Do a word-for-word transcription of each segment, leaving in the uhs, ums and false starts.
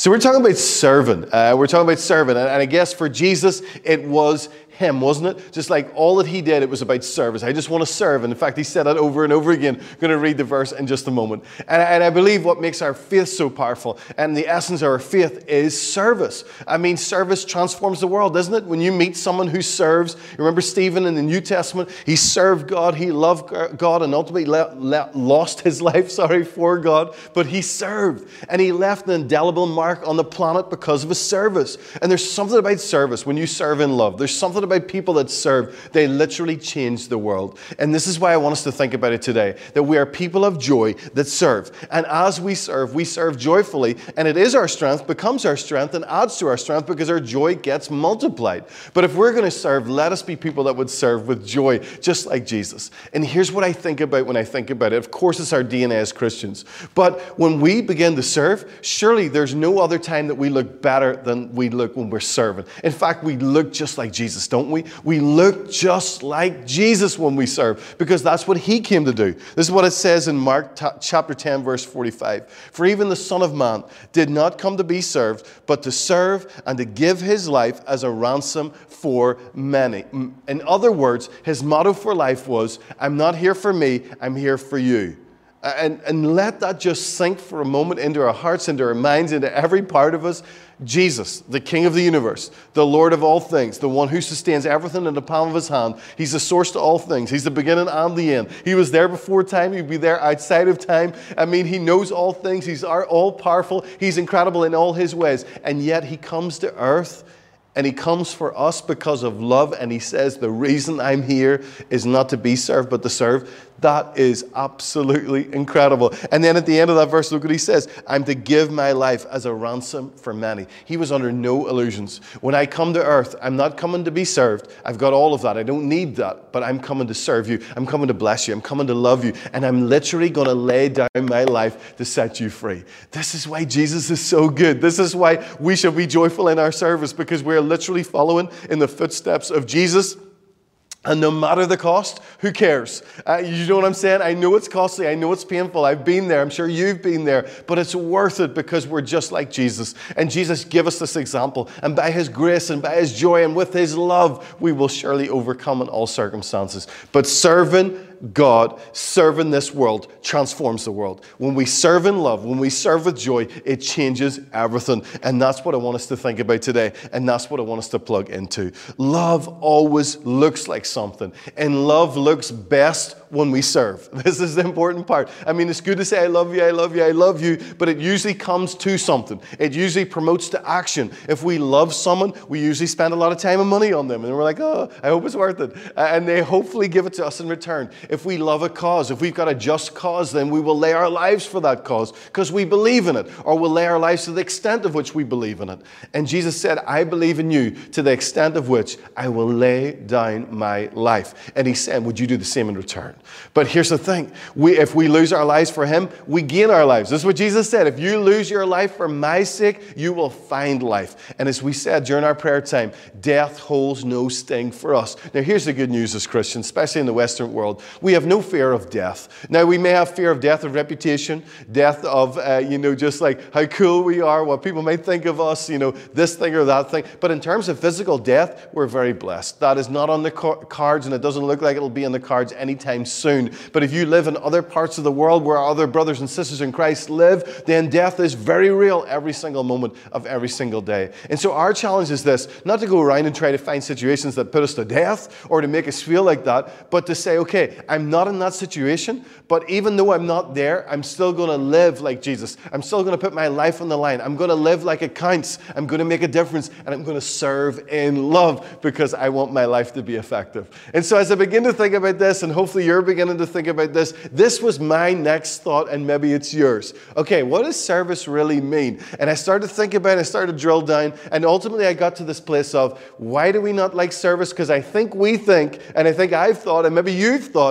So we're talking about serving. Uh, we're talking about serving. And, and I guess for Jesus, it was him, wasn't it? Just like all that he did, it was about service. I just want to serve. And in fact, he said that over and over again. I'm going to read the verse in just a moment. And, and I believe what makes our faith so powerful, and the essence of our faith, is service. I mean, service transforms the world, doesn't it? When you meet someone who serves, remember Stephen in the New Testament, he served God, he loved God, and ultimately le- le- lost his life, sorry, for God, but he served. And he left an indelible mark on the planet because of his service. And there's something about service when you serve in love. There's something about people that serve. They literally change the world. And this is why I want us to think about it today, that we are people of joy that serve. And as we serve, we serve joyfully, and it is our strength, becomes our strength, and adds to our strength because our joy gets multiplied. But if we're going to serve, let us be people that would serve with joy, just like Jesus. And here's what I think about when I think about it. Of course, it's our D N A as Christians. But when we begin to serve, surely there's no other time that we look better than we look when we're serving. In fact, we look just like Jesus, don't we? We look just like Jesus when we serve, because that's what he came to do. This is what it says in Mark chapter ten, verse forty-five. For even the Son of Man did not come to be served, but to serve and to give his life as a ransom for many. In other words, his motto for life was, I'm not here for me, I'm here for you. And, and let that just sink for a moment into our hearts, into our minds, into every part of us. Jesus, the King of the universe, the Lord of all things, the one who sustains everything in the palm of his hand. He's the source to all things. He's the beginning and the end. He was there before time. He'll be there outside of time. I mean, he knows all things. He's all-powerful. He's incredible in all his ways. And yet he comes to earth, and he comes for us because of love. And he says, the reason I'm here is not to be served, but to serve. That is absolutely incredible. And then at the end of that verse, look what he says. I'm to give my life as a ransom for many. He was under no illusions. When I come to earth, I'm not coming to be served. I've got all of that. I don't need that. But I'm coming to serve you. I'm coming to bless you. I'm coming to love you. And I'm literally going to lay down my life to set you free. This is why Jesus is so good. This is why we should be joyful in our service, because we're literally following in the footsteps of Jesus. And no matter the cost, who cares? Uh, you know what I'm saying? I know it's costly. I know it's painful. I've been there. I'm sure you've been there. But it's worth it because we're just like Jesus. And Jesus gave us this example. And by his grace and by his joy and with his love, we will surely overcome in all circumstances. But serving God, serving this world, transforms the world. When we serve in love, when we serve with joy, it changes everything. And that's what I want us to think about today. And that's what I want us to plug into. Love always looks like something. And love looks best when we serve. This is the important part. I mean, it's good to say, I love you, I love you, I love you, but it usually comes to something. It usually promotes to action. If we love someone, we usually spend a lot of time and money on them. And we're like, oh, I hope it's worth it. And they hopefully give it to us in return. If we love a cause, if we've got a just cause, then we will lay our lives for that cause because we believe in it, or we'll lay our lives to the extent of which we believe in it. And Jesus said, I believe in you to the extent of which I will lay down my life. And he said, would you do the same in return? But here's the thing. We, if we lose our lives for him, we gain our lives. This is what Jesus said. If you lose your life for my sake, you will find life. And as we said during our prayer time, death holds no sting for us. Now, here's the good news as Christians, especially in the Western world. We have no fear of death. Now, we may have fear of death of reputation, death of, uh, you know, just like how cool we are, what people might think of us, you know, this thing or that thing. But in terms of physical death, we're very blessed. That is not on the cards, and it doesn't look like it'll be on the cards anytime soon. But if you live in other parts of the world where other brothers and sisters in Christ live, then death is very real every single moment of every single day. And so our challenge is this, not to go around and try to find situations that put us to death or to make us feel like that, but to say, okay, I'm not in that situation, but even though I'm not there, I'm still going to live like Jesus. I'm still going to put my life on the line. I'm going to live like it counts. I'm going to make a difference, and I'm going to serve in love because I want my life to be effective. And so as I begin to think about this, and hopefully you're beginning to think about this, this was my next thought, and maybe it's yours. Okay, what does service really mean? And I started to think about it, I started to drill down, and ultimately I got to this place of, why do we not like service? Because I think we think, and I think I've thought, and maybe you've thought,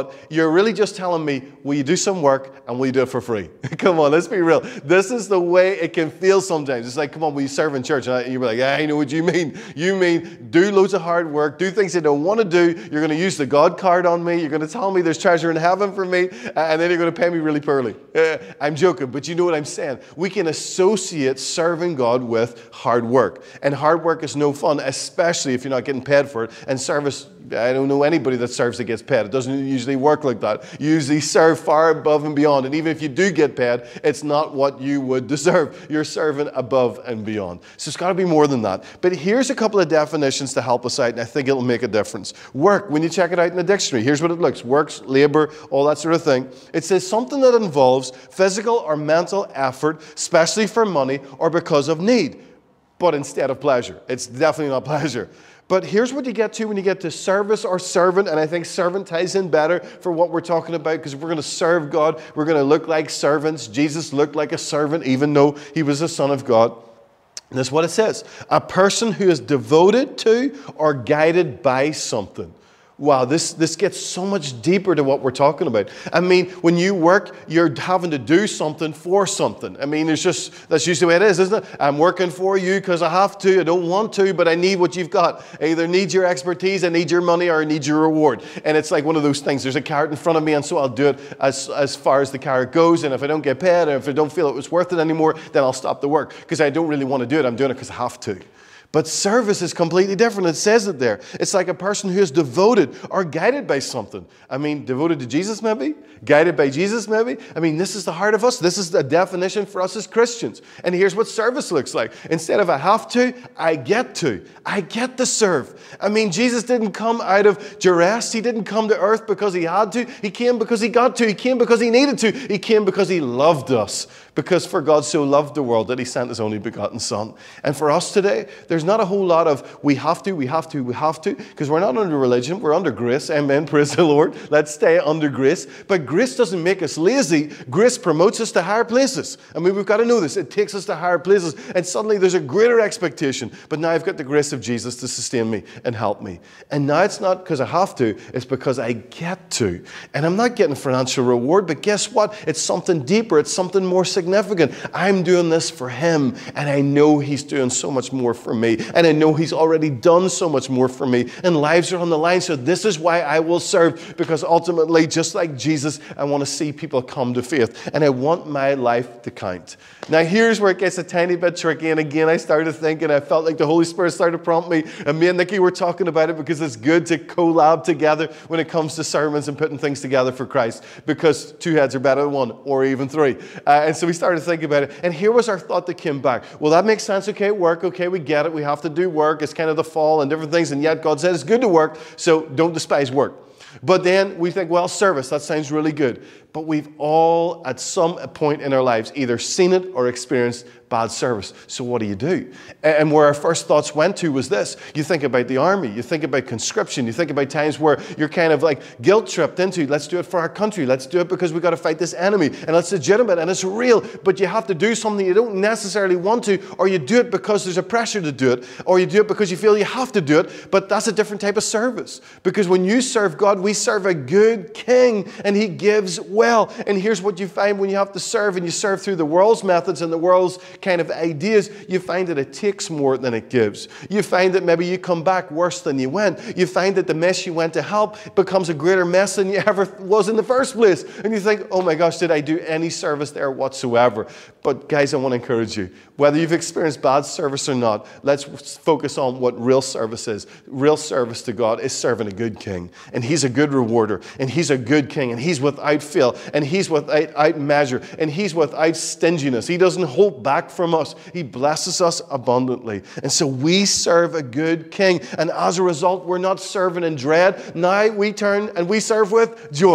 but you're really just telling me, will you do some work and will you do it for free? Come on, let's be real. This is the way it can feel sometimes. It's like, come on, will you serve in church? And you're like, yeah, I know what you mean. You mean do loads of hard work, do things you don't want to do. You're going to use the God card on me. You're going to tell me there's treasure in heaven for me, and then you're going to pay me really poorly. Uh, I'm joking, but you know what I'm saying. We can associate serving God with hard work. And hard work is no fun, especially if you're not getting paid for it. And service, I don't know anybody that serves that gets paid. It doesn't usually work like that. You usually serve far above and beyond. And even if you do get paid, it's not what you would deserve. You're serving above and beyond. So it's got to be more than that. But here's a couple of definitions to help us out, and I think it'll make a difference. Work, when you check it out in the dictionary, here's what it looks. Works, labor, all that sort of thing. It says something that involves physical or mental effort, especially for money or because of need, but instead of pleasure. It's definitely not pleasure. But here's what you get to when you get to service or servant, and I think servant ties in better for what we're talking about, because if we're going to serve God, we're going to look like servants. Jesus looked like a servant, even though he was the Son of God. And that's what it says. A person who is devoted to or guided by something. Wow, this, this gets so much deeper to what we're talking about. I mean, when you work, you're having to do something for something. I mean, it's just, that's usually the way it is, isn't it? I'm working for you because I have to. I don't want to, but I need what you've got. I either need your expertise, I need your money, or I need your reward. And it's like one of those things. There's a carrot in front of me, and so I'll do it as, as far as the carrot goes. And if I don't get paid, or if I don't feel it was worth it anymore, then I'll stop the work because I don't really want to do it. I'm doing it because I have to. But service is completely different. It says it there. It's like a person who is devoted or guided by something. I mean, devoted to Jesus maybe? Guided by Jesus maybe? I mean, this is the heart of us. This is the definition for us as Christians. And here's what service looks like. Instead of I have to, I get to. I get to serve. I mean, Jesus didn't come out of duress. He didn't come to earth because he had to. He came because he got to. He came because he needed to. He came because he loved us. Because for God so loved the world that he sent his only begotten Son. And for us today, there's not a whole lot of we have to, we have to, we have to, because we're not under religion, we're under grace. Amen, praise the Lord. Let's stay under grace. But grace doesn't make us lazy. Grace promotes us to higher places. I mean, we've got to know this. It takes us to higher places, and suddenly there's a greater expectation. But now I've got the grace of Jesus to sustain me and help me. And now it's not because I have to, it's because I get to. And I'm not getting financial reward, but guess what? It's something deeper. It's something more significant. Significant. I'm doing this for him, and I know he's doing so much more for me, and I know he's already done so much more for me, and lives are on the line. So this is why I will serve, because ultimately, just like Jesus, I want to see people come to faith, and I want my life to count. Now here's where it gets a tiny bit tricky, and again I started thinking, I felt like the Holy Spirit started to prompt me, and me and Nikki were talking about it because it's good to collab together when it comes to sermons and putting things together for Christ, because two heads are better than one, or even three. Uh, and so we started thinking about it, and here was our thought that came back. Well, that makes sense. Okay, work. Okay, we get it. We have to do work. It's kind of the fall and different things, and yet God said it's good to work, so don't despise work. But then we think, well, service, that sounds really good. But we've all, at some point in our lives, either seen it or experienced bad service. So what do you do? And where our first thoughts went to was this. You think about the army. You think about conscription. You think about times where you're kind of like guilt-tripped into, let's do it for our country. Let's do it because we've got to fight this enemy. And it's legitimate and it's real. But you have to do something you don't necessarily want to, or you do it because there's a pressure to do it, or you do it because you feel you have to do it. But that's a different type of service. Because when you serve God, we serve a good king, and he gives well. And here's what you find when you have to serve, and you serve through the world's methods and the world's kind of ideas, you find that it takes more than it gives. You find that maybe you come back worse than you went. You find that the mess you went to help becomes a greater mess than you ever was in the first place. And you think, oh my gosh, did I do any service there whatsoever? But guys, I want to encourage you, whether you've experienced bad service or not, let's focus on what real service is. Real service to God is serving a good king. And he's a good rewarder. And he's a good king. And he's without fail. And he's without measure. And he's without stinginess. He doesn't hold back from us. He blesses us abundantly. And so we serve a good king. And as a result, we're not serving in dread. Now we turn and we serve with joy.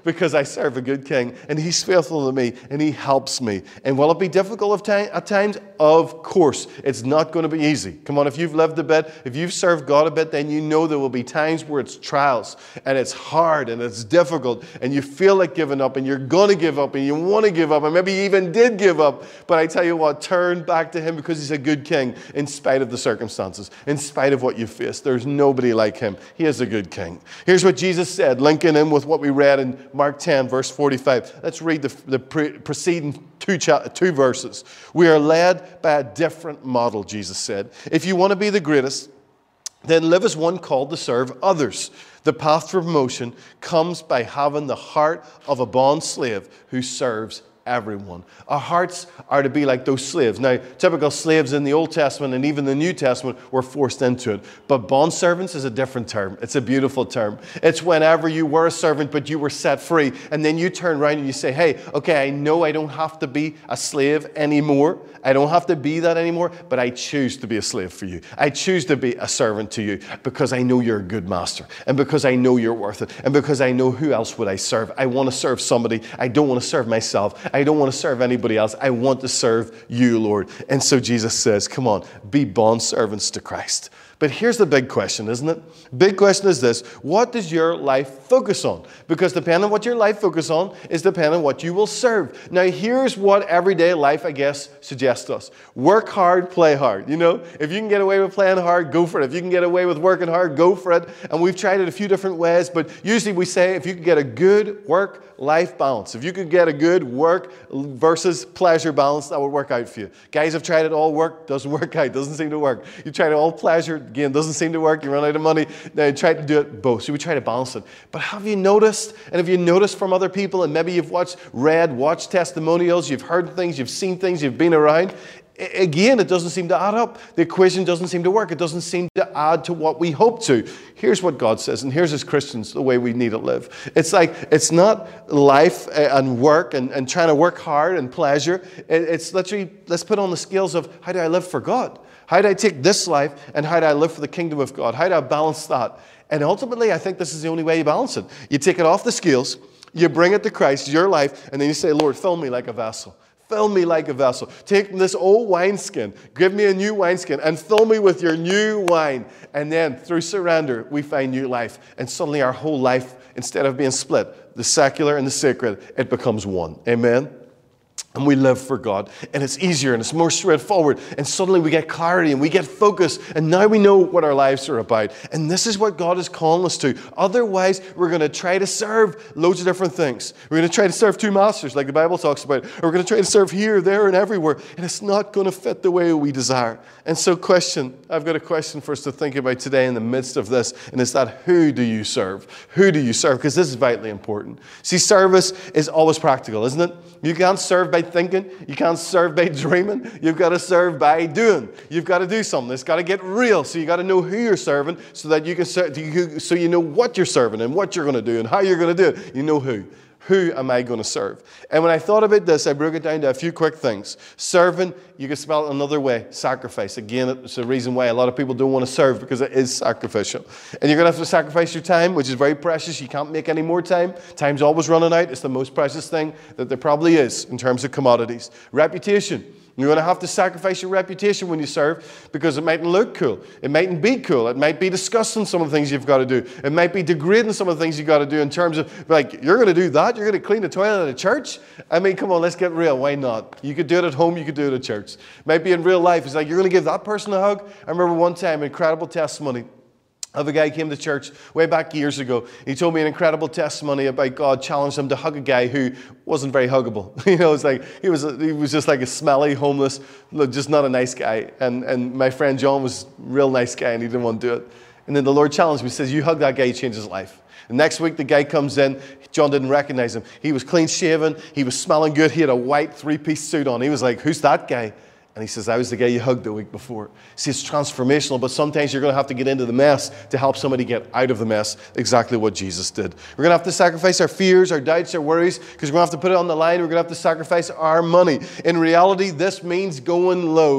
because I serve a good king, and he's faithful to me, and he helps me. And will it be difficult at times? Of course. It's not going to be easy. Come on, if you've lived a bit, if you've served God a bit, then you know there will be times where it's trials, and it's hard, and it's difficult, and you feel like giving up, and you're going to give up, and you want to give up, and maybe you even did give up. But I tell you what, turn back to him, because he's a good king in spite of the circumstances, in spite of what you face. There's nobody like him. He is a good king. Here's what Jesus said, linking in with what we read in Mark ten, verse forty-five. Let's read the, the pre- preceding two, cha- two verses. We are led by a different model, Jesus said. If you want to be the greatest, then live as one called to serve others. The path to promotion comes by having the heart of a bond slave who serves everyone. Our hearts are to be like those slaves. Now, typical slaves in the Old Testament and even the New Testament were forced into it. But bondservants is a different term. It's a beautiful term. It's whenever you were a servant, but you were set free. And then you turn around and you say, hey, okay, I know I don't have to be a slave anymore. I don't have to be that anymore, but I choose to be a slave for you. I choose to be a servant to you because I know you're a good master, and because I know you're worth it, and because I know who else would I serve. I want to serve somebody. I don't want to serve myself. I don't want to serve anybody else. I want to serve you, Lord. And so Jesus says, come on, be bond servants to Christ. But here's the big question, isn't it? Big question is this: what does your life focus on? Because depending on what your life focuses on is depending on what you will serve. Now, here's what everyday life, I guess, suggests to us. Work hard, play hard. You know, if you can get away with playing hard, go for it. If you can get away with working hard, go for it. And we've tried it a few different ways, but usually we say if you can get a good work-life balance, if you could get a good work versus pleasure balance, that would work out for you. Guys have tried it all work, doesn't work out, doesn't seem to work. You tried it all pleasure, again, doesn't seem to work. You run out of money. Now you try to do it both. So we try to balance it. But have you noticed, and have you noticed from other people, and maybe you've watched, read, watched testimonials, you've heard things, you've seen things, you've been around, again, it doesn't seem to add up. The equation doesn't seem to work. It doesn't seem to add to what we hope to. Here's what God says, and here's as Christians the way we need to live. It's like, it's not life and work and, and trying to work hard and pleasure. It's literally, let's put on the scales of how do I live for God? How do I take this life and how do I live for the kingdom of God? How do I balance that? And ultimately, I think this is the only way you balance it. You take it off the scales, you bring it to Christ, your life, and then you say, Lord, fill me like a vessel. Fill me like a vessel. Take this old wineskin, give me a new wineskin, and fill me with your new wine. And then through surrender, we find new life. And suddenly our whole life, instead of being split, the secular and the sacred, it becomes one. Amen? And we live for God. And it's easier and it's more straightforward. And suddenly we get clarity and we get focus. And now we know what our lives are about. And this is what God is calling us to. Otherwise, we're going to try to serve loads of different things. We're going to try to serve two masters like the Bible talks about. Or we're going to try to serve here, there, and everywhere. And it's not going to fit the way we desire. And so question, I've got a question for us to think about today in the midst of this. And it's that, who do you serve? Who do you serve? Because this is vitally important. See, service is always practical, isn't it? You can't serve by thinking. You can't serve by dreaming. You've got to serve by doing. You've got to do something. It's got to get real. So you got to know who you're serving so that you can serve, so you know what you're serving and what you're going to do and how you're going to do it. You know who. Who am I going to serve? And when I thought about this, I broke it down to a few quick things. Serving, you can spell it another way. Sacrifice. Again, it's the reason why a lot of people don't want to serve, because it is sacrificial. And you're going to have to sacrifice your time, which is very precious. You can't make any more time. Time's always running out. It's the most precious thing that there probably is in terms of commodities. Reputation. You're going to have to sacrifice your reputation when you serve, because it mightn't look cool. It mightn't be cool. It might be discussing some of the things you've got to do. It might be degrading some of the things you've got to do in terms of, like, you're going to do that? You're going to clean the toilet at a church? I mean, come on, let's get real. Why not? You could do it at home. You could do it at church. It might be in real life. It's like, you're going to give that person a hug? I remember one time, incredible testimony of a guy who came to church way back years ago. He told me an incredible testimony about God challenged him to hug a guy who wasn't very huggable. You know, it's like he was a, he was just like a smelly, homeless, just not a nice guy. And and my friend John was a real nice guy, and he didn't want to do it. And then the Lord challenged me. He says, "You hug that guy, you change his life." And next week, the guy comes in. John didn't recognize him. He was clean shaven. He was smelling good. He had a white three-piece suit on. He was like, "Who's that guy?" And he says, "I was the guy you hugged the week before." See, it's transformational, but sometimes you're going to have to get into the mess to help somebody get out of the mess, exactly what Jesus did. We're going to have to sacrifice our fears, our doubts, our worries, because we're going to have to put it on the line. We're going to have to sacrifice our money. In reality, this means going low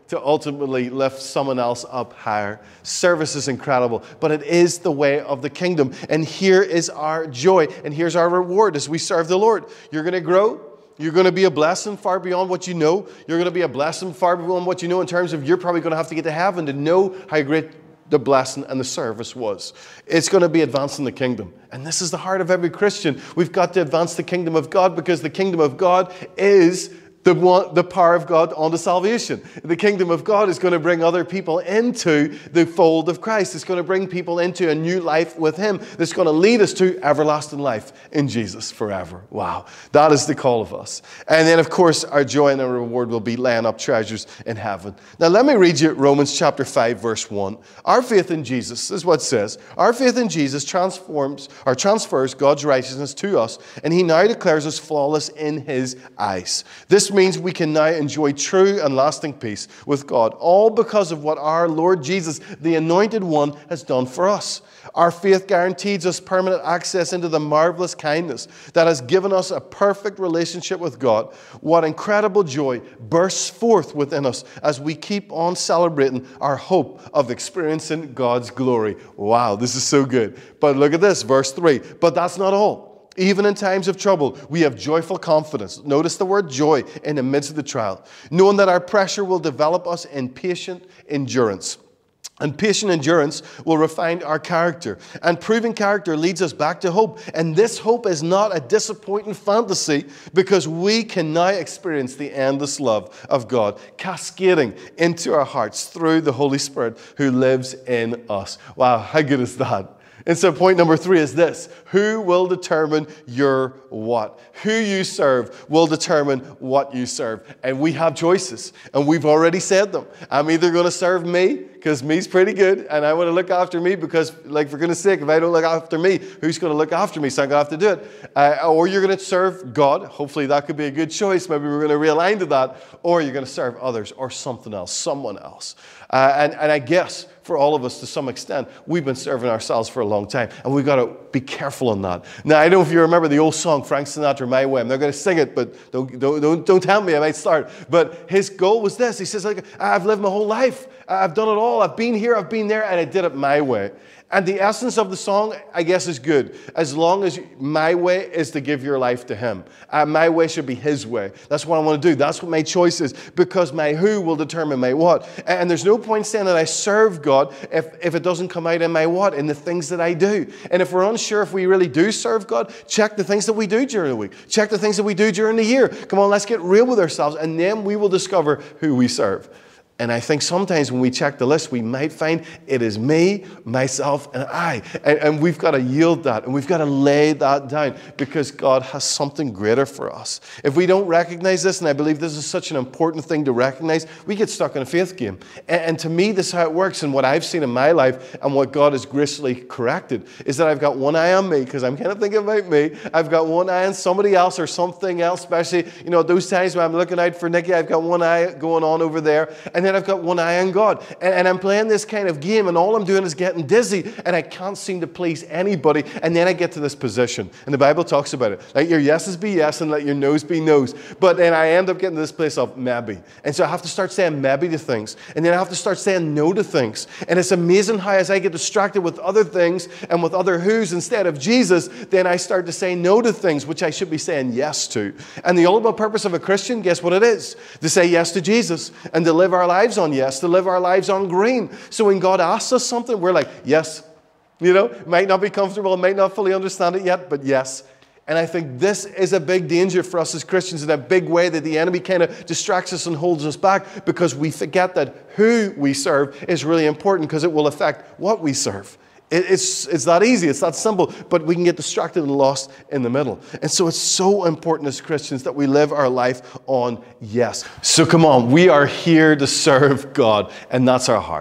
to ultimately lift someone else up higher. Service is incredible, but it is the way of the kingdom. And here is our joy, and here's our reward as we serve the Lord. You're going to grow. You're going to be a blessing far beyond what you know. You're going to be a blessing far beyond what you know in terms of you're probably going to have to get to heaven to know how great the blessing and the service was. It's going to be advancing the kingdom. And this is the heart of every Christian. We've got to advance the kingdom of God, because the kingdom of God is the, one, the power of God unto salvation. The kingdom of God is going to bring other people into the fold of Christ. It's going to bring people into a new life with Him that's going to lead us to everlasting life in Jesus forever. Wow. That is the call of us. And then, of course, our joy and our reward will be laying up treasures in heaven. Now, let me read you Romans chapter five, verse one. Our faith in Jesus, this is what it says. Our faith in Jesus transforms or transfers God's righteousness to us, and He now declares us flawless in His eyes. This means we can now enjoy true and lasting peace with God, all because of what our Lord Jesus, the Anointed One, has done for us. Our faith guarantees us permanent access into the marvelous kindness that has given us a perfect relationship with God. What incredible joy bursts forth within us as we keep on celebrating our hope of experiencing God's glory. Wow, this is so good. But look at this, verse three. But that's not all. Even in times of trouble, we have joyful confidence. Notice the word joy in the midst of the trial, knowing that our pressure will develop us in patient endurance. And patient endurance will refine our character. And proving character leads us back to hope. And this hope is not a disappointing fantasy, because we can now experience the endless love of God cascading into our hearts through the Holy Spirit who lives in us. Wow, how good is that? And so point number three is this. Who will determine your what? Who you serve will determine what you serve. And we have choices. And we've already said them. I'm either going to serve me, because me's pretty good, and I want to look after me because, like, for goodness sake, if I don't look after me, who's going to look after me? So I'm going to have to do it. Uh, or you're going to serve God. Hopefully that could be a good choice. Maybe we're going to realign to that. Or you're going to serve others or something else, someone else. Uh, and, and I guess for all of us, to some extent, we've been serving ourselves for a long time, and we've got to be careful on that. Now, I don't know if you remember the old song, Frank Sinatra, My Way. I'm not going to sing it, but don't, don't, don't, don't tell me, I might start. But his goal was this. He says, like, I've lived my whole life. I've done it all. I've been here, I've been there, and I did it my way. And the essence of the song, I guess, is good. As long as my way is to give your life to Him. Uh, my way should be His way. That's what I want to do. That's what my choice is, because my who will determine my what. And there's no point saying that I serve God if, if it doesn't come out in my what, in the things that I do. And if we're unsure if we really do serve God, check the things that we do during the week. Check the things that we do during the year. Come on, let's get real with ourselves, and then we will discover who we serve. And I think sometimes when we check the list, we might find it is me, myself, and I. And, and we've got to yield that, and we've got to lay that down, because God has something greater for us. If we don't recognize this, and I believe this is such an important thing to recognize, we get stuck in a faith game. And, and to me, this is how it works. And what I've seen in my life, and what God has graciously corrected, is that I've got one eye on me, because I'm kind of thinking about me. I've got one eye on somebody else or something else, especially, you know, those times when I'm looking out for Nikki, I've got one eye going on over there. And then I've got one eye on God. And, and I'm playing this kind of game, and all I'm doing is getting dizzy, and I can't seem to please anybody. And then I get to this position. And the Bible talks about it. Let your yeses be yes, and let your noes be noes. But then I end up getting to this place of maybe. And so I have to start saying maybe to things. And then I have to start saying no to things. And it's amazing how, as I get distracted with other things and with other who's instead of Jesus, then I start to say no to things which I should be saying yes to. And the ultimate purpose of a Christian, guess what it is? To say yes to Jesus and to live our lives on yes, to live our lives on green. So when God asks us something, we're like, yes. You know, might not be comfortable, might not fully understand it yet, but yes. And I think this is a big danger for us as Christians, in a big way that the enemy kind of distracts us and holds us back, because we forget that who we serve is really important, because it will affect what we serve. It's, it's that easy, it's that simple, but we can get distracted and lost in the middle. And so it's so important as Christians that we live our life on yes. So come on, we are here to serve God, and that's our heart.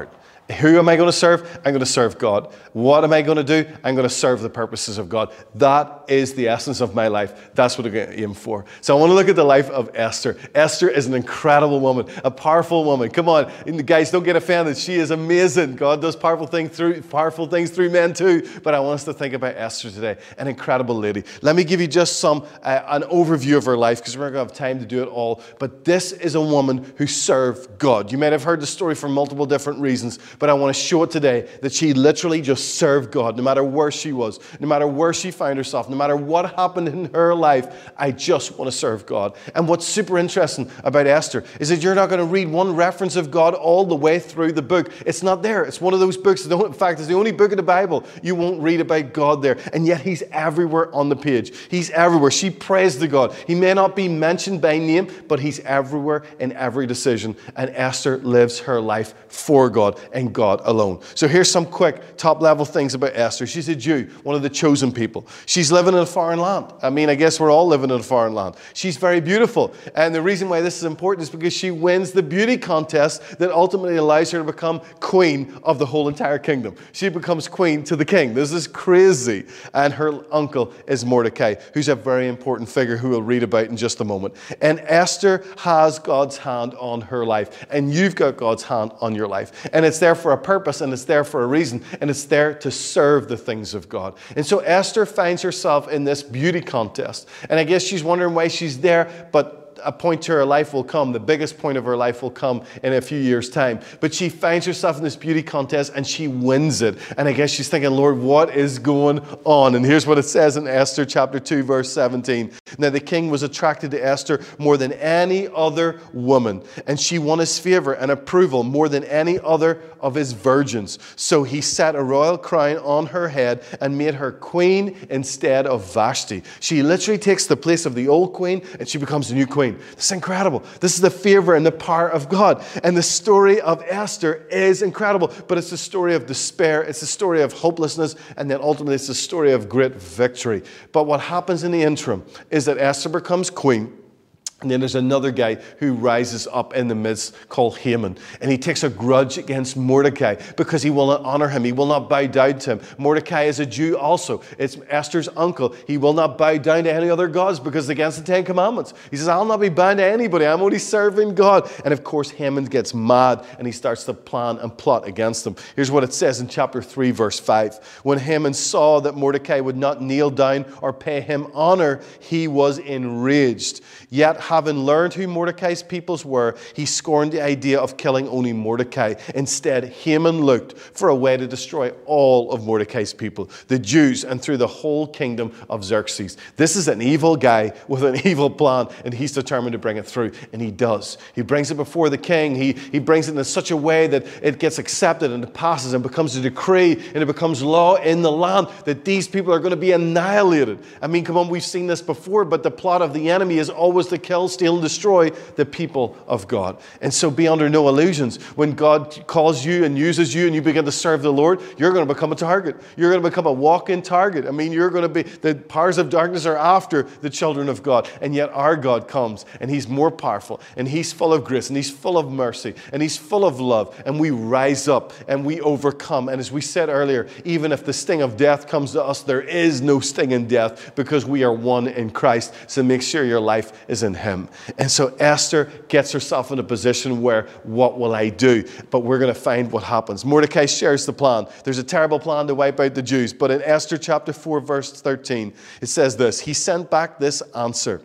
Who am I going to serve? I'm going to serve God. What am I going to do? I'm going to serve the purposes of God. That is the essence of my life. That's what I'm going to aim for. So I want to look at the life of Esther. Esther is an incredible woman, a powerful woman. Come on, guys, don't get offended. She is amazing. God does powerful things through powerful things through men too. But I want us to think about Esther today, an incredible lady. Let me give you just some uh, an overview of her life, because we're not going to have time to do it all. But this is a woman who served God. You might have heard the story for multiple different reasons, but I want to show it today that she literally just served God no matter where she was, no matter where she found herself, no matter what happened in her life. I just want to serve God. And what's super interesting about Esther is that you're not going to read one reference of God all the way through the book. It's not there. It's one of those books, in fact, it's the only book of the Bible you won't read about God there. And yet he's everywhere on the page. He's everywhere. She prays to God. He may not be mentioned by name, but he's everywhere in every decision. And Esther lives her life for God and God alone. So here's some quick top level things about Esther. She's a Jew, one of the chosen people. She's living in a foreign land. I mean, I guess we're all living in a foreign land. She's very beautiful. And the reason why this is important is because she wins the beauty contest that ultimately allows her to become queen of the whole entire kingdom. She becomes queen to the king. This is crazy. And her uncle is Mordecai, who's a very important figure who we'll read about in just a moment. And Esther has God's hand on her life. And you've got God's hand on your life. And it's there for a purpose, and it's there for a reason, and it's there to serve the things of God. And so Esther finds herself in this beauty contest. And I guess she's wondering why she's there, but a point to her life will come. The biggest point of her life will come in a few years' time. But she finds herself in this beauty contest and she wins it. And I guess she's thinking, Lord, what is going on? And here's what it says in Esther chapter two, verse seventeen. Now the king was attracted to Esther more than any other woman, and she won his favor and approval more than any other of his virgins. So he set a royal crown on her head and made her queen instead of Vashti. She literally takes the place of the old queen and she becomes the new queen. This is incredible. This is the favor and the power of God. And the story of Esther is incredible, but it's the story of despair. It's the story of hopelessness. And then ultimately it's the story of great victory. But what happens in the interim is that Esther becomes queen. And then there's another guy who rises up in the midst called Haman. And he takes a grudge against Mordecai because he will not honor him. He will not bow down to him. Mordecai is a Jew also. It's Esther's uncle. He will not bow down to any other gods because it's against the Ten Commandments. He says, I'll not be bound to anybody. I'm only serving God. And of course, Haman gets mad and he starts to plan and plot against them. Here's what it says in chapter three, verse five. When Haman saw that Mordecai would not kneel down or pay him honor, he was enraged. Yet, having learned who Mordecai's peoples were, he scorned the idea of killing only Mordecai. Instead, Haman looked for a way to destroy all of Mordecai's people, the Jews, and through the whole kingdom of Xerxes. This is an evil guy with an evil plan, and he's determined to bring it through, and he does. He brings it before the king. He, he brings it in such a way that it gets accepted and it passes and becomes a decree, and it becomes law in the land that these people are going to be annihilated. I mean, come on, we've seen this before, but the plot of the enemy is always to kill, steal, and destroy the people of God. And so be under no illusions. When God calls you and uses you and you begin to serve the Lord, you're going to become a target. You're going to become a walk-in target. I mean, you're going to be, the powers of darkness are after the children of God. And yet our God comes and he's more powerful and he's full of grace and he's full of mercy and he's full of love. And we rise up and we overcome. And as we said earlier, even if the sting of death comes to us, there is no sting in death because we are one in Christ. So make sure your life is in him. And so Esther gets herself in a position where, what will I do? But we're going to find what happens. Mordecai shares the plan. There's a terrible plan to wipe out the Jews. But in Esther chapter four, verse thirteen, it says this, he sent back this answer.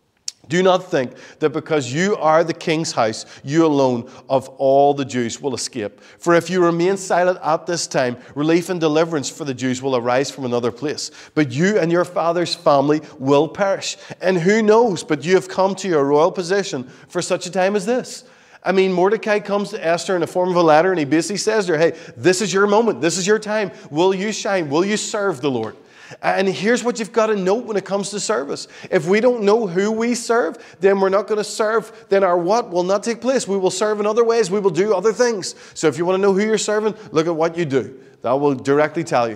Do not think that because you are the king's house, you alone of all the Jews will escape. For if you remain silent at this time, relief and deliverance for the Jews will arise from another place. But you and your father's family will perish. And who knows, but you have come to your royal position for such a time as this. I mean, Mordecai comes to Esther in the form of a letter, and he basically says to her, hey, this is your moment. This is your time. Will you shine? Will you serve the Lord? And here's what you've got to note when it comes to service. If we don't know who we serve, then we're not going to serve. Then our what will not take place. We will serve in other ways. We will do other things. So if you want to know who you're serving, look at what you do. That will directly tell you.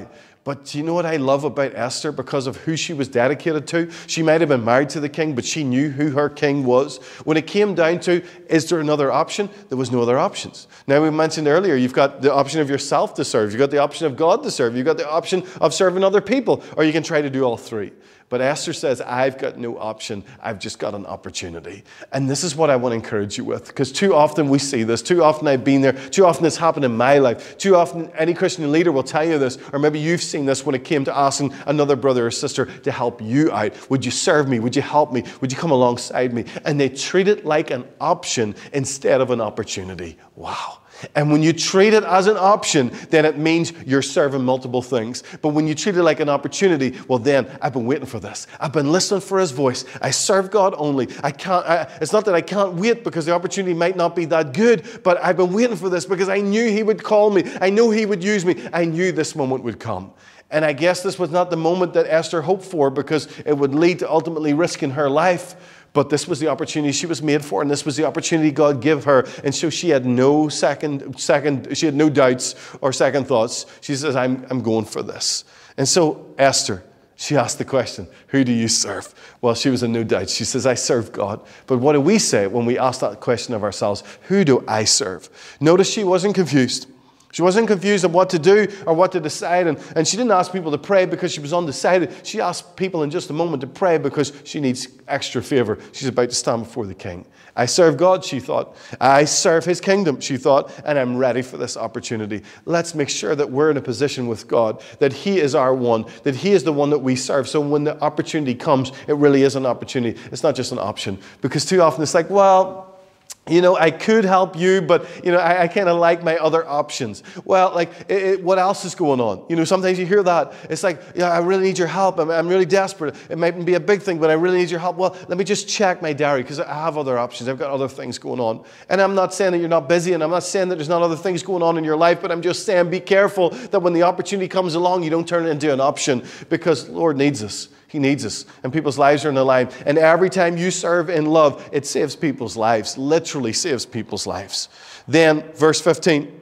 But do you know what I love about Esther? Because of who she was dedicated to. She might have been married to the king, but she knew who her king was. When it came down to, is there another option? There was no other options. Now, we mentioned earlier, you've got the option of yourself to serve. You've got the option of God to serve. You've got the option of serving other people. Or you can try to do all three. But Esther says, I've got no option. I've just got an opportunity. And this is what I want to encourage you with. Because too often we see this. Too often I've been there. Too often it's happened in my life. Too often any Christian leader will tell you this. Or maybe you've seen this when it came to asking another brother or sister to help you out. Would you serve me? Would you help me? Would you come alongside me? And they treat it like an option instead of an opportunity. Wow. And when you treat it as an option, then it means you're serving multiple things. But when you treat it like an opportunity, well then, I've been waiting for this. I've been listening for his voice. I serve God only. I can't, I, it's not that I can't wait because the opportunity might not be that good, but I've been waiting for this because I knew he would call me. I know he would use me. I knew this moment would come. And I guess this was not the moment that Esther hoped for because it would lead to ultimately risking her life. But this was the opportunity she was made for, and this was the opportunity God gave her. And so she had no second, second, she had no doubts or second thoughts. She says, I'm, I'm going for this. And so Esther, she asked the question, who do you serve? Well, she was in no doubt. She says, I serve God. But what do we say when we ask that question of ourselves? Who do I serve? Notice she wasn't confused. She wasn't confused of what to do or what to decide. And, and she didn't ask people to pray because she was undecided. She asked people in just a moment to pray because she needs extra favor. She's about to stand before the king. I serve God, she thought. I serve his kingdom, she thought, and I'm ready for this opportunity. Let's make sure that we're in a position with God, that he is our one, that he is the one that we serve. So when the opportunity comes, it really is an opportunity. It's not just an option. Because too often it's like, well, you know, I could help you, but, you know, I, I kind of like my other options. Well, like, it, it, what else is going on? You know, sometimes you hear that. It's like, yeah, I really need your help. I'm, I'm really desperate. It mightn't be a big thing, but I really need your help. Well, let me just check my diary because I have other options. I've got other things going on. And I'm not saying that you're not busy, and I'm not saying that there's not other things going on in your life, but I'm just saying be careful that when the opportunity comes along, you don't turn it into an option because the Lord needs us. He needs us, and people's lives are in the line. And every time you serve in love, it saves people's lives, literally saves people's lives. Then, verse fifteen,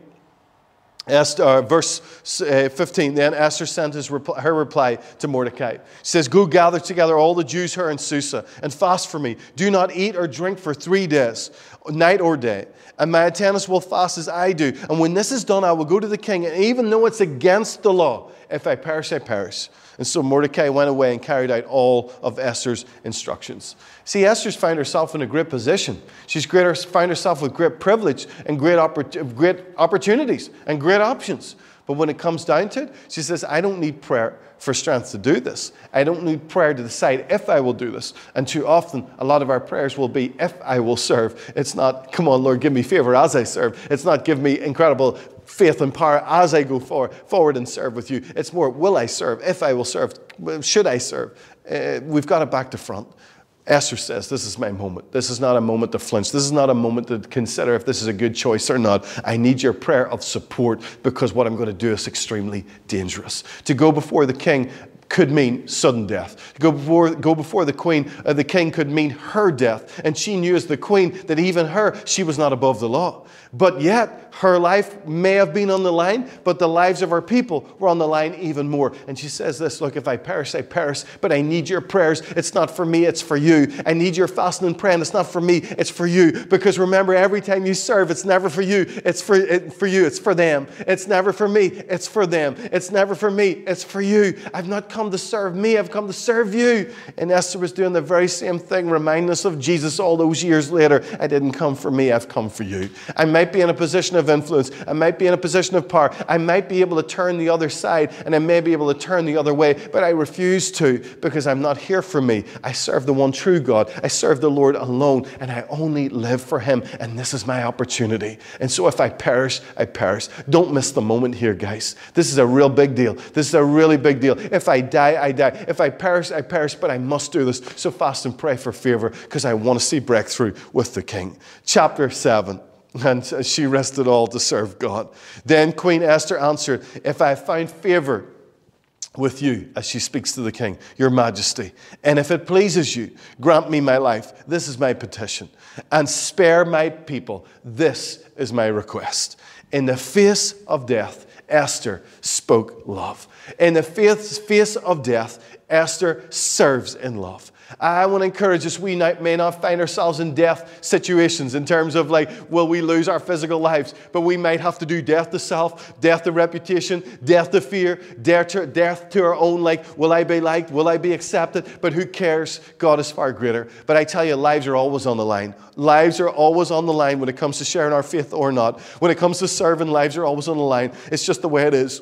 Esther, uh, verse uh, fifteen, then Esther sent his reply, her reply to Mordecai. She says, go gather together all the Jews here in Susa and fast for me. Do not eat or drink for three days, night or day. And my attendants will fast as I do. And when this is done, I will go to the king. And even though it's against the law, if I perish, I perish. And so Mordecai went away and carried out all of Esther's instructions. See, Esther's found herself in a great position. She's great, found herself with great privilege and great, oppor- great opportunities and great options. But when it comes down to it, she says, I don't need prayer for strength to do this. I don't need prayer to decide if I will do this. And too often, a lot of our prayers will be, if I will serve. It's not, come on, Lord, give me favor as I serve. It's not, give me incredible faith and power as I go for, forward and serve with you. It's more, will I serve? If I will serve, should I serve? Uh, we've got it back to front. Esther says, this is my moment. This is not a moment to flinch. This is not a moment to consider if this is a good choice or not. I need your prayer of support because what I'm going to do is extremely dangerous. To go before the king could mean sudden death. To go before, go before the queen, uh, the king could mean her death. And she knew as the queen that even her, she was not above the law. But yet, her life may have been on the line, but the lives of her people were on the line even more. And she says this, look, if I perish, I perish, but I need your prayers. It's not for me, it's for you. I need your fasting and praying. It's not for me, it's for you. Because remember, every time you serve, it's never for you. It's for, it, for you, it's for them. It's never for me, it's for them. It's never for me, it's for you. I've not come to serve me, I've come to serve you. And Esther was doing the very same thing, reminding us of Jesus all those years later. I didn't come for me, I've come for you. I might be in a position of influence. I might be in a position of power. I might be able to turn the other side, and I may be able to turn the other way, but I refuse to because I'm not here for me. I serve the one true God. I serve the Lord alone, and I only live for him, and this is my opportunity. And so if I perish, I perish. Don't miss the moment here, guys. This is a real big deal. This is a really big deal. If I die, I die. If I perish, I perish, but I must do this. So fast and pray for favor because I want to see breakthrough with the king. Chapter seven. And she rested all to serve God. Then Queen Esther answered, if I find favor with you, as she speaks to the king, your majesty, and if it pleases you, grant me my life. This is my petition. And spare my people. This is my request. In the face of death, Esther spoke love. In the face of death, Esther serves in love. I want to encourage us, we may not find ourselves in death situations in terms of like, will we lose our physical lives? But we might have to do death to self, death to reputation, death to fear, death to, death to our own, like, will I be liked? Will I be accepted? But who cares? God is far greater. But I tell you, lives are always on the line. Lives are always on the line when it comes to sharing our faith or not. When it comes to serving, lives are always on the line. It's just the way it is.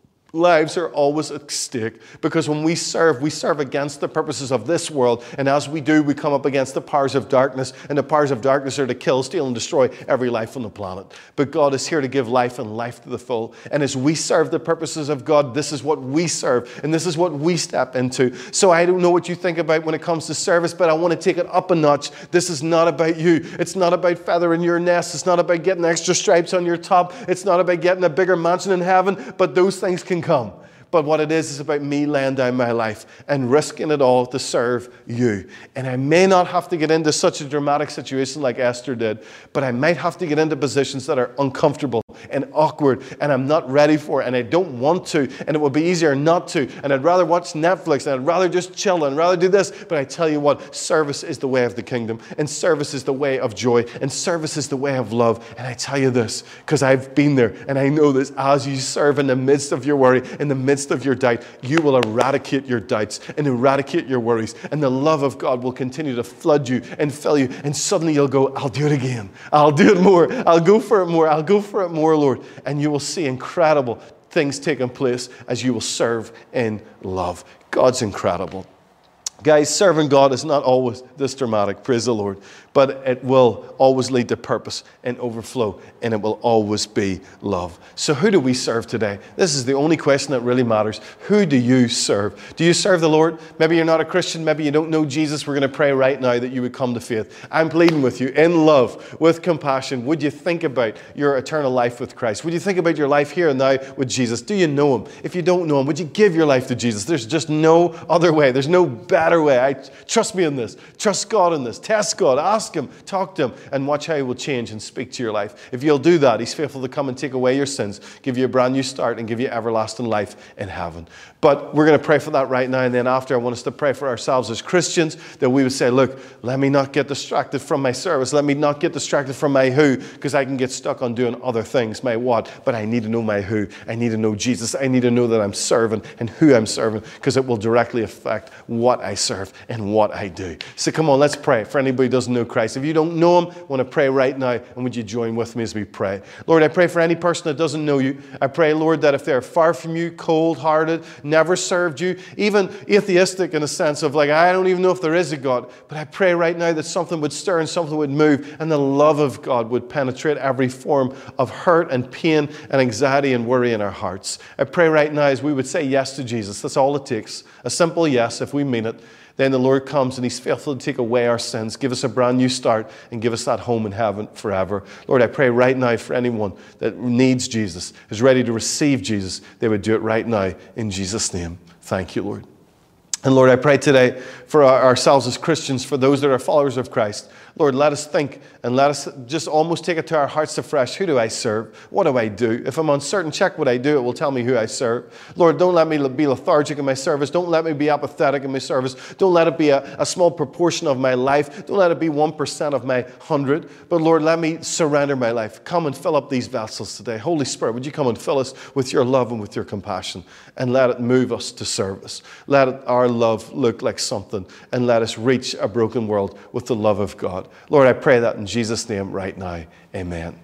Lives are always at stake, because when we serve, we serve against the purposes of this world. And as we do, we come up against the powers of darkness. And the powers of darkness are to kill, steal, and destroy every life on the planet. But God is here to give life and life to the full. And as we serve the purposes of God, this is what we serve. And this is what we step into. So I don't know what you think about when it comes to service, but I want to take it up a notch. This is not about you. It's not about feathering your nest. It's not about getting extra stripes on your top. It's not about getting a bigger mansion in heaven. But those things can come. But what it is, is about me laying down my life and risking it all to serve you. And I may not have to get into such a dramatic situation like Esther did, but I might have to get into positions that are uncomfortable and awkward, and I'm not ready for it, and I don't want to, and it would be easier not to, and I'd rather watch Netflix, and I'd rather just chill, and I'd rather do this. But I tell you what, service is the way of the kingdom, and service is the way of joy, and service is the way of love. And I tell you this, because I've been there, and I know this, as you serve in the midst of your worry, in the midst of your doubt, you will eradicate your doubts and eradicate your worries, and the love of God will continue to flood you and fill you, and suddenly you'll go, I'll do it again. I'll do it more. I'll go for it more. I'll go for it more, Lord. And you will see incredible things taking place as you will serve in love. God's incredible. Guys, serving God is not always this dramatic, praise the Lord, but it will always lead to purpose and overflow, and it will always be love. So who do we serve today? This is the only question that really matters. Who do you serve? Do you serve the Lord? Maybe you're not a Christian. Maybe you don't know Jesus. We're going to pray right now that you would come to faith. I'm pleading with you in love, with compassion. Would you think about your eternal life with Christ? Would you think about your life here and now with Jesus? Do you know Him? If you don't know Him, would you give your life to Jesus? There's just no other way. There's no better way. I trust me in this. Trust God in this. Test God. Ask Him. Talk to Him, and watch how He will change and speak to your life. If you'll do that, He's faithful to come and take away your sins, give you a brand new start, and give you everlasting life in heaven. But we're going to pray for that right now, and then after, I want us to pray for ourselves as Christians, that we would say, look, let me not get distracted from my service. Let me not get distracted from my who, because I can get stuck on doing other things, my what. But I need to know my who. I need to know Jesus. I need to know that I'm serving and who I'm serving, because it will directly affect what I serve and what I do. So come on, let's pray. For anybody who doesn't know Christ, if you don't know Him, I want to pray right now, and would you join with me as we pray? Lord, I pray for any person that doesn't know you. I pray, Lord, that if they're far from you, cold-hearted, never served you, even atheistic in a sense of like, I don't even know if there is a God, but I pray right now that something would stir and something would move, and the love of God would penetrate every form of hurt and pain and anxiety and worry in our hearts. I pray right now as we would say yes to Jesus. That's all it takes. A simple yes, if we mean it. Then the Lord comes and He's faithful to take away our sins, give us a brand new start, and give us that home in heaven forever. Lord, I pray right now for anyone that needs Jesus, is ready to receive Jesus, they would do it right now in Jesus' name. Thank you, Lord. And Lord, I pray today for ourselves as Christians, for those that are followers of Christ. Lord, let us think and let us just almost take it to our hearts afresh. Who do I serve? What do I do? If I'm uncertain, check what I do. It will tell me who I serve. Lord, don't let me be lethargic in my service. Don't let me be apathetic in my service. Don't let it be a, a small proportion of my life. Don't let it be one percent of my hundred. But Lord, let me surrender my life. Come and fill up these vessels today. Holy Spirit, would you come and fill us with your love and with your compassion, and let it move us to service. Let it, our love look like something, and let us reach a broken world with the love of God. Lord, I pray that in Jesus' name right now. Amen.